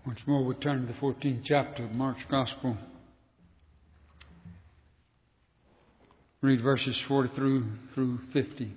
Once more we turn to the 14th chapter of Mark's Gospel. Read verses 40 through 50.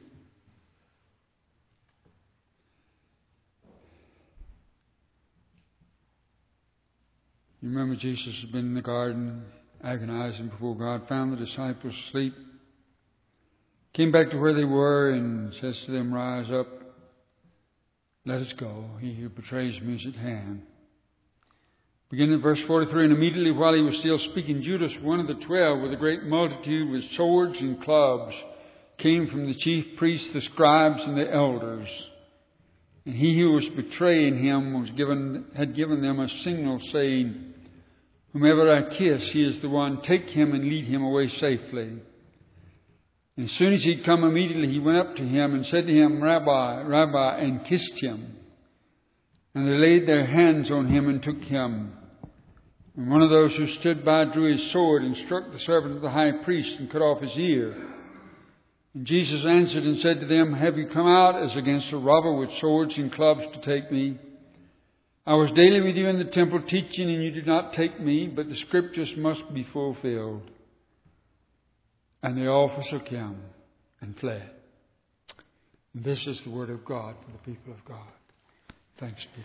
You remember Jesus has been in the garden agonizing before God, found the disciples asleep, came back to where they were and says to them, "Rise up, let us go. He who betrays me is at hand." Beginning at verse 43, and immediately while he was still speaking, Judas, one of the 12, with a great multitude with swords and clubs, came from the chief priests, the scribes, and the elders. And he who was betraying him had given them a signal, saying, "Whomever I kiss, he is the one. Take him and lead him away safely." And as soon as he'd come, immediately he went up to him and said to him, "Rabbi, Rabbi," and kissed him. And they laid their hands on him and took him. And one of those who stood by drew his sword and struck the servant of the high priest and cut off his ear. And Jesus answered and said to them, "Have you come out as against a robber with swords and clubs to take me? I was daily with you in the temple teaching, and you did not take me, but the scriptures must be fulfilled." And they all forsook him and fled. And this is the word of God for the people of God. Thanks be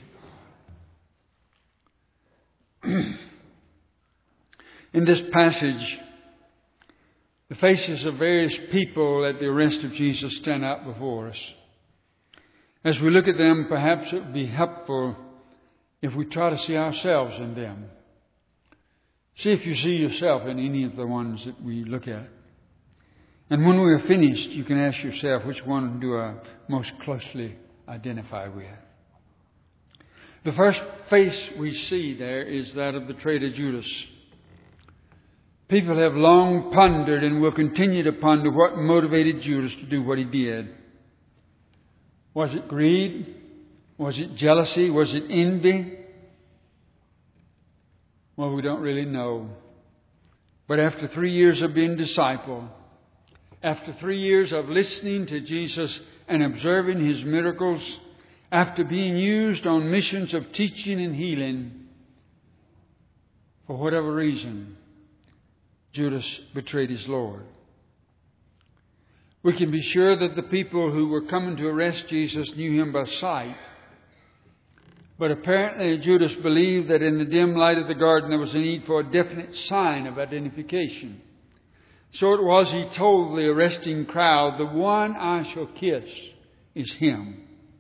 to God. In this passage, the faces of various people at the arrest of Jesus stand out before us. As we look at them, perhaps it would be helpful if we try to see ourselves in them. See if you see yourself in any of the ones that we look at. And when we are finished, you can ask yourself, which one do I most closely identify with? The first face we see there is that of the traitor Judas. People have long pondered and will continue to ponder what motivated Judas to do what he did. Was it greed? Was it jealousy? Was it envy? Well, we don't really know. But after 3 years of being disciple, after 3 years of listening to Jesus and observing his miracles, after being used on missions of teaching and healing, for whatever reason, Judas betrayed his Lord. We can be sure that the people who were coming to arrest Jesus knew him by sight. But apparently Judas believed that in the dim light of the garden there was a need for a definite sign of identification. So it was he told the arresting crowd, "The one I shall kiss is him."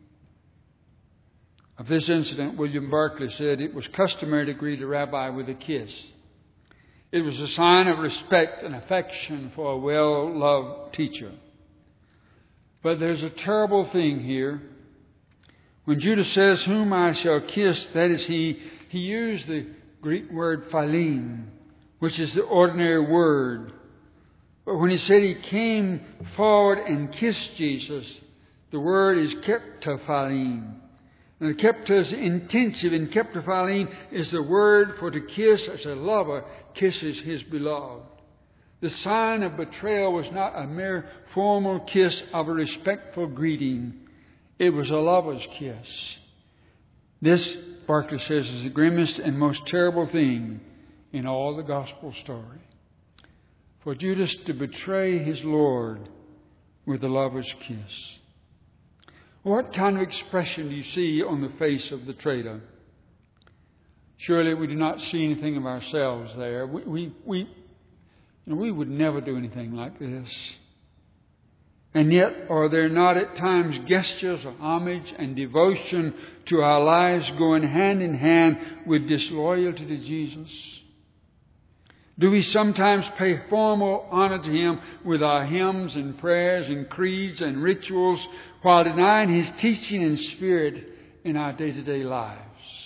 Of this incident, William Barclay said it was customary to greet a rabbi with a kiss. It was a sign of respect and affection for a well-loved teacher. But there's a terrible thing here. When Judas says, "Whom I shall kiss," that is, he used the Greek word philein, which is the ordinary word. But when he said he came forward and kissed Jesus, the word is keptophilein. And the kepta is intensive, and keptophilein is the word for to kiss as a lover kisses his beloved. The sign of betrayal was not a mere formal kiss of a respectful greeting. It was a lover's kiss. This, Barclay says, is the grimmest and most terrible thing in all the gospel story. For Judas to betray his Lord with a lover's kiss. What kind of expression do you see on the face of the traitor? Surely we do not see anything of ourselves there. We would never do anything like this. And yet, are there not at times gestures of homage and devotion to our lives going hand in hand with disloyalty to Jesus? Do we sometimes pay formal honor to him with our hymns and prayers and creeds and rituals while denying his teaching and spirit in our day-to-day lives?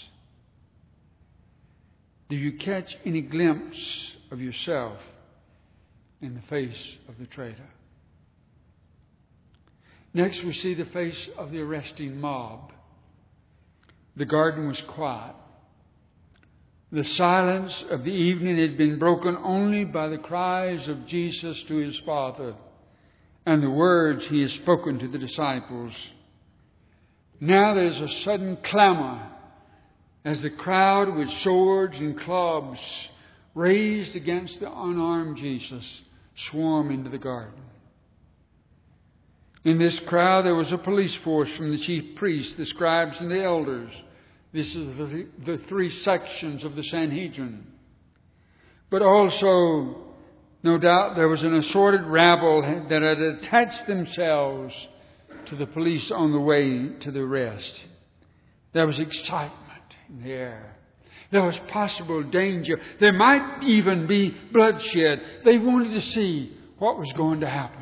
Do you catch any glimpse of yourself in the face of the traitor? Next, we see the face of the arresting mob. The garden was quiet. The silence of the evening had been broken only by the cries of Jesus to his Father and the words he has spoken to the disciples. Now there's a sudden clamor as the crowd with swords and clubs raised against the unarmed Jesus swarmed into the garden. In this crowd there was a police force from the chief priests, the scribes and the elders. This is the three sections of the Sanhedrin. But also, no doubt, there was an assorted rabble that had attached themselves to the police on the way to the arrest. There was excitement in the air. There was possible danger. There might even be bloodshed. They wanted to see what was going to happen.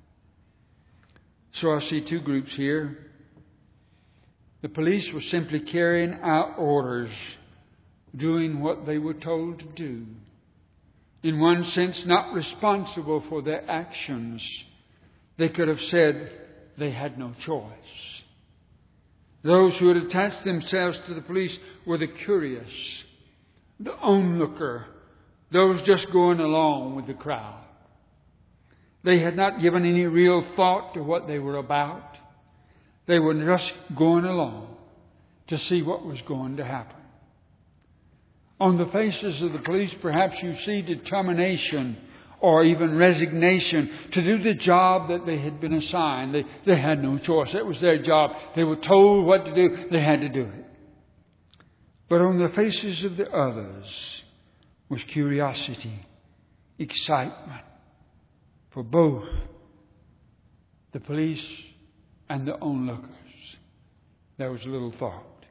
So I see two groups here. The police were simply carrying out orders, doing what they were told to do. In one sense, not responsible for their actions. They could have said they had no choice. Those who had attached themselves to the police were the curious, the onlooker, those just going along with the crowd. They had not given any real thought to what they were about. They were just going along to see what was going to happen. On the faces of the police, perhaps you see determination or even resignation to do the job that they had been assigned. They had no choice. It was their job. They were told what to do. They had to do it. But on the faces of the others was curiosity, excitement for both the police and the onlookers. There was little thought.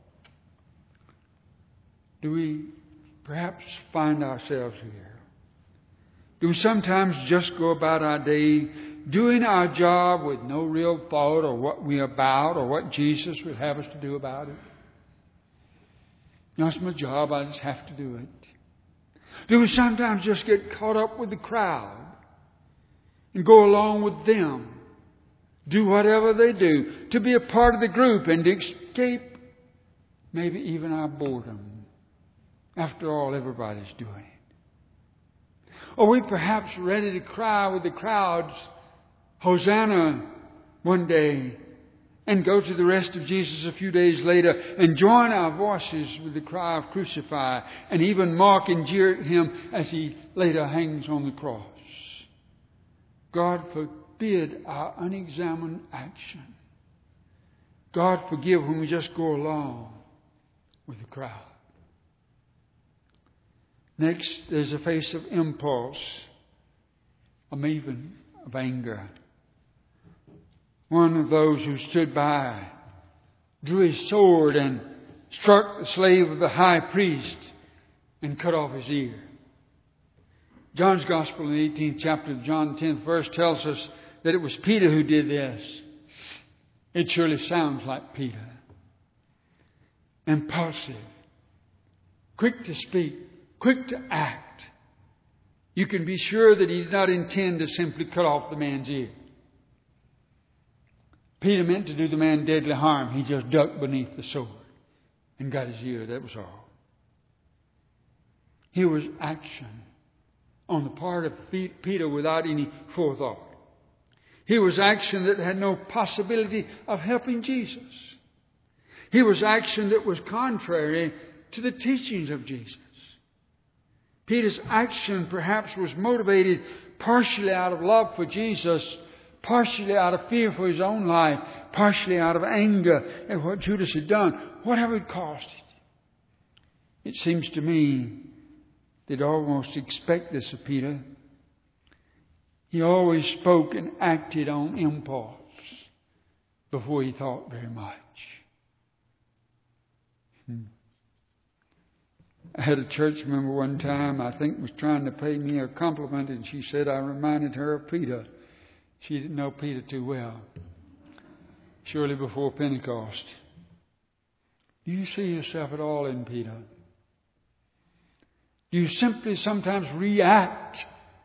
Do we perhaps find ourselves here? Do we sometimes just go about our day doing our job with no real thought or what we're about or what Jesus would have us to do about it? You know, it's my job, I just have to do it. Do we sometimes just get caught up with the crowd and go along with them? Do whatever they do to be a part of the group and to escape maybe even our boredom. After all, everybody's doing it. Or we perhaps ready to cry with the crowds, Hosanna, one day, and go to the rest of Jesus a few days later and join our voices with the cry of crucify and even mock and jeer at Him as He later hangs on the cross. God forbid our unexamined action. God forgive when we just go along with the crowd. Next, there's a face of impulse, even of anger. One of those who stood by drew his sword and struck the slave of the high priest and cut off his ear. John's Gospel in the 18th chapter of John, 10th verse, tells us that it was Peter who did this. It surely sounds like Peter. Impulsive, quick to speak, quick to act. You can be sure that he did not intend to simply cut off the man's ear. Peter meant to do the man deadly harm. He just ducked beneath the sword and got his ear. That was all. Here was action on the part of Peter without any forethought. Here was action that had no possibility of helping Jesus. Here was action that was contrary to the teachings of Jesus. Peter's action perhaps was motivated partially out of love for Jesus, partially out of fear for his own life, partially out of anger at what Judas had done, whatever it cost it. It seems to me they'd almost expect this of Peter. He always spoke and acted on impulse before he thought very much. I had a church member one time, I think, was trying to pay me a compliment, and she said I reminded her of Peter. She didn't know Peter too well. Surely before Pentecost. Do you see yourself at all in Peter? Do you simply sometimes react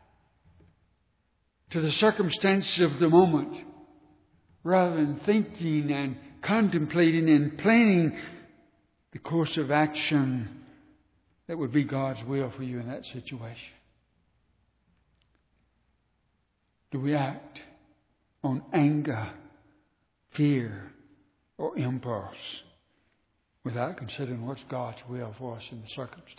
to the circumstances of the moment rather than thinking and contemplating and planning the course of action that would be God's will for you in that situation? Do we act on anger, fear, or impulse? without considering what's God's will for us in the circumstance.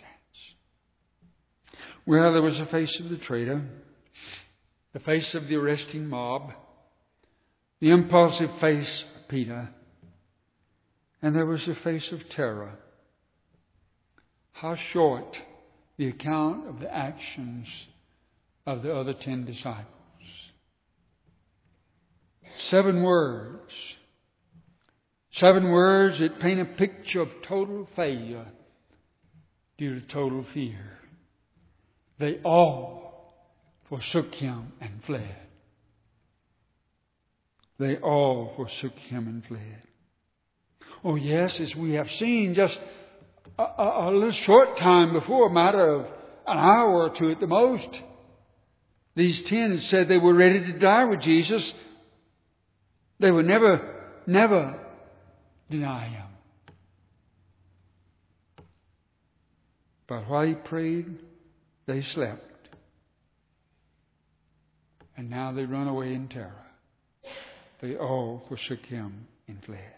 Well, there was the face of the traitor, the face of the arresting mob, the impulsive face of Peter, and there was the face of terror. How short the account of the actions of the other 10 disciples. 7 words. 7 words that paint a picture of total failure due to total fear. They all forsook Him and fled. They all forsook Him and fled. Oh yes, as we have seen just a little short time before, a matter of an hour or two at the most, these 10 had said they were ready to die with Jesus. They would never deny Him. But while He prayed, they slept. And now they run away in terror. They all forsook Him and fled.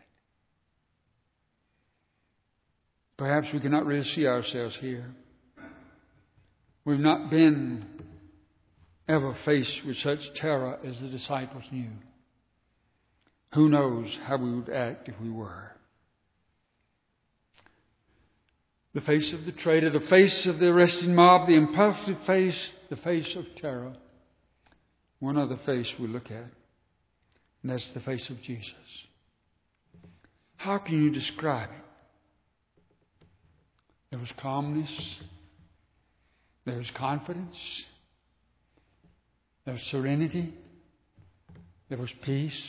Perhaps we cannot really see ourselves here. We've not been ever faced with such terror as the disciples knew. Who knows how we would act if we were? The face of the traitor, the face of the arresting mob, the impulsive face, the face of terror. One other face we look at, and that's the face of Jesus. How can you describe it? There was calmness. There was confidence. There was serenity. There was peace.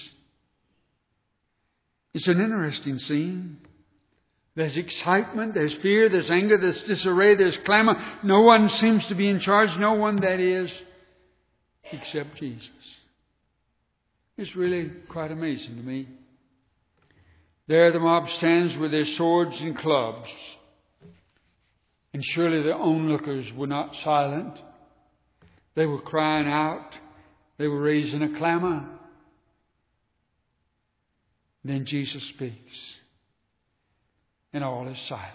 It's an interesting scene. There's excitement, there's fear, there's anger, there's disarray, there's clamor. No one seems to be in charge. No one, that is, except Jesus. It's really quite amazing to me. There the mob stands with their swords and clubs. And surely their onlookers were not silent. They were crying out. They were raising a clamor. Then Jesus speaks. And all is silent.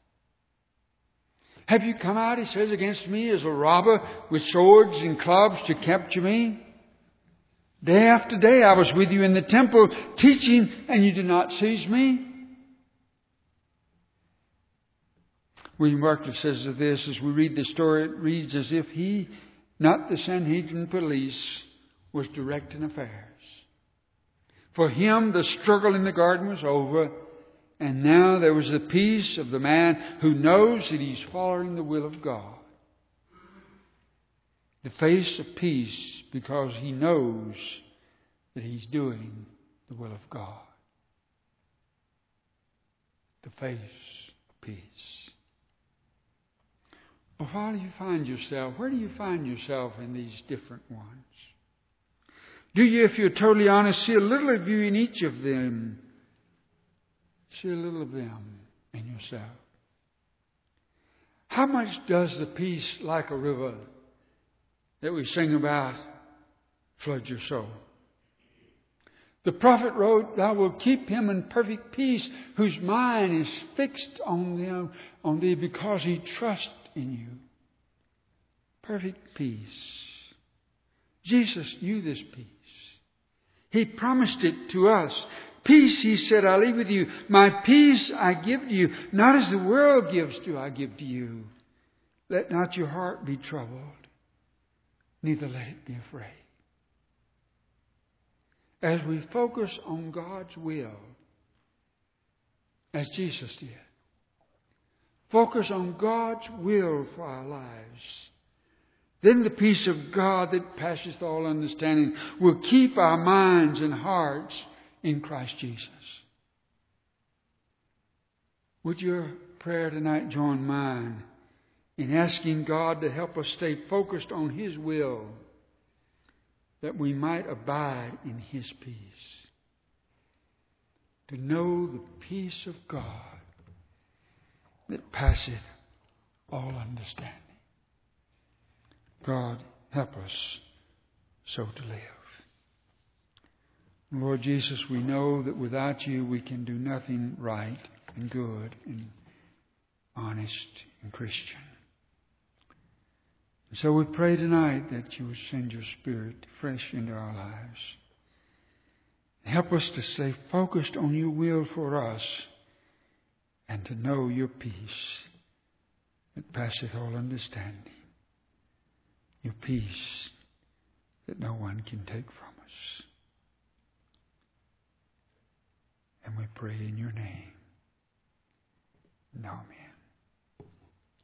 Have you come out, He says, against me as a robber with swords and clubs to capture me? Day after day I was with you in the temple teaching, and you did not seize me. William Barclay says of this, as we read the story, it reads as if he, not the Sanhedrin police, was directing affairs. For him, the struggle in the garden was over, and now there was the peace of the man who knows that he's following the will of God. The face of peace because he knows that he's doing the will of God. The face of peace. Well, how do you find yourself? Where do you find yourself in these different ones? Do you, if you're totally honest, see a little of you in each of them? See a little of them in yourself. How much does the peace like a river that we sing about flood your soul? The prophet wrote, "Thou wilt keep him in perfect peace, whose mind is fixed on thee, because he trusts in you." Perfect peace. Jesus knew this peace. He promised it to us. Peace, He said, I leave with you. My peace I give to you. Not as the world gives do I give to you. Let not your heart be troubled, neither let it be afraid. As we focus on God's will, as Jesus did, focus on God's will for our lives, then the peace of God that passeth all understanding will keep our minds and hearts in Christ Jesus. Would your prayer tonight join mine in asking God to help us stay focused on His will, that we might abide in His peace? To know the peace of God that passeth all understanding. God, help us so to live. Lord Jesus, we know that without You we can do nothing right. and good and honest and Christian. And so we pray tonight that you would send your Spirit fresh into our lives. Help us to stay focused on your will for us and to know your peace that passeth all understanding. Your peace that no one can take from us. And we pray in your name. Amen.